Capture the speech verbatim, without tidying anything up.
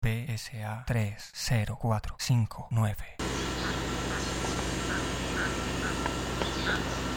B S A tres cero cuatro cinco nueve.